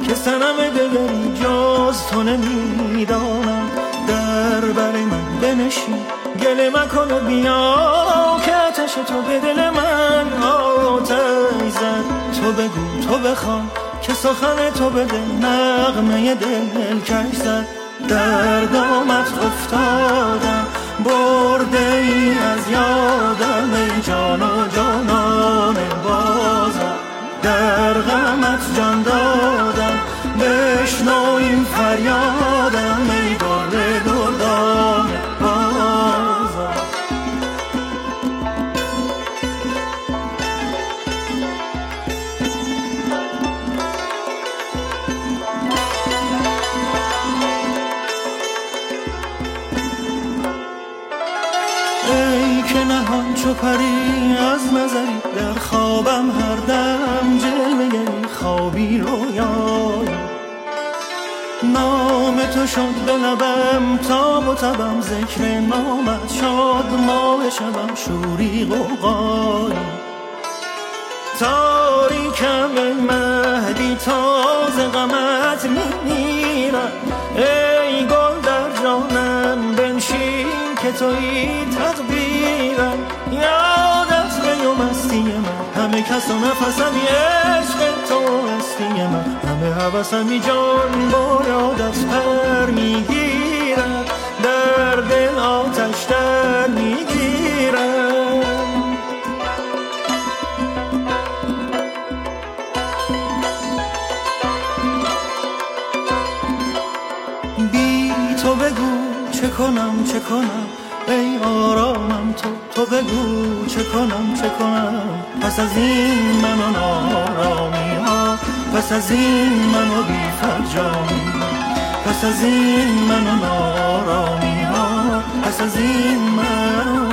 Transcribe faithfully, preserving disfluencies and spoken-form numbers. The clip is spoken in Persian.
که صنم دگری جز تو نمیدانم. در بر من بنشین گله مکن و بیا که آتش تو به دل من آتش زد. تو بگو تو بخوان که سخن تو به دل نغمه دل کش زد. در دامت افتادم برده ای از یادم ای جان و جانان بازم. در غمت جان دادم بشنو این فریادم ای گل دردان بازم. ای که نهان چو پری از نظری در خوابم هر دم جلوه گری خوابی رویایی. نام تو شد به لبم تاب و تبم ذکر نامت شد ماه شبم شوری غوغایی. تاریکم ای مهدی تازه غمت میمیرم. ای گل در جانم بنشین که تویی تدبیرم. یادت به و مستی من همه کس و نفسمی عشق تو هستی من. همه حوثمی جان با یادت پر میگیرد در دل آتش در میگیرد. بی تو بگو چه کنم چه کنم ای آرامم تو. تو بگو چه کنم چه کنم پس از این من و نارامی ها. پس از این من و بی فرجامی ها. پس از این من و نارامی ها. پس از این من